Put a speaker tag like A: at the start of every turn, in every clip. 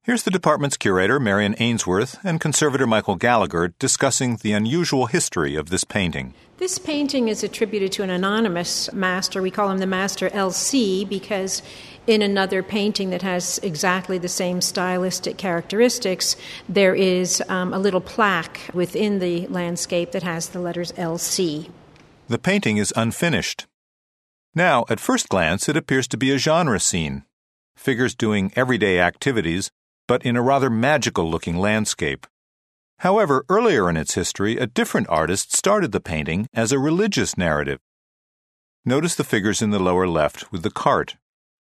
A: Here's the department's curator, Marion Ainsworth, and conservator Michael Gallagher discussing the unusual history of this painting.
B: This painting is attributed to an anonymous master. We call him the Master L.C. because in another painting that has exactly the same stylistic characteristics, there is a little plaque within the landscape that has the letters L.C.
A: The painting is unfinished. Now, at first glance, it appears to be a genre scene. Figures doing everyday activities, but in a rather magical-looking landscape. However, earlier in its history, a different artist started the painting as a religious narrative. Notice the figures in the lower left with the cart.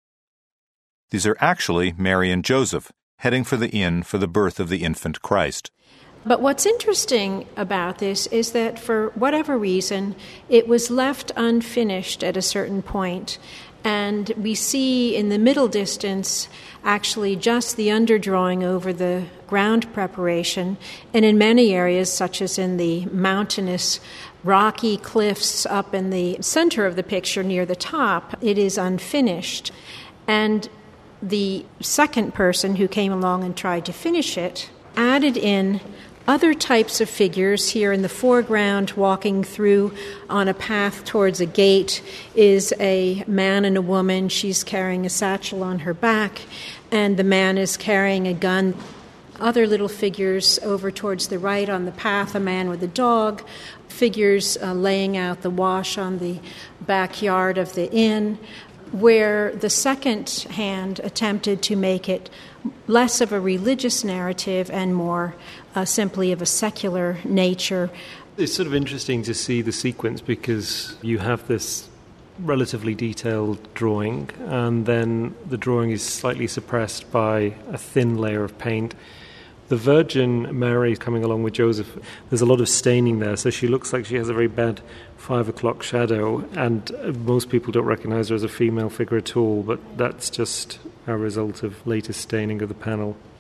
A: These are actually Mary and Joseph, heading for the inn for the birth of the infant Christ.
B: But what's interesting about this is that for whatever reason, it was left unfinished at a certain point. And we see in the middle distance actually just the underdrawing over the ground preparation. And in many areas, such as in the mountainous rocky cliffs up in the center of the picture near the top, it is unfinished. And the second person who came along and tried to finish it added in other types of figures. Here in the foreground, walking through on a path towards a gate, is a man and a woman. She's carrying a satchel on her back, and the man is carrying a gun. Other little figures over towards the right on the path, a man with a dog, figures laying out the wash on the backyard of the inn, where the second hand attempted to make it less of a religious narrative and more simply of a secular nature.
C: It's sort of interesting to see the sequence because you have this relatively detailed drawing and then the drawing is slightly suppressed by a thin layer of paint. The Virgin Mary coming along with Joseph, there's a lot of staining there, so she looks like she has a very bad 5 o'clock shadow, and most people don't recognize her as a female figure at all, but that's just a result of later staining of the panel.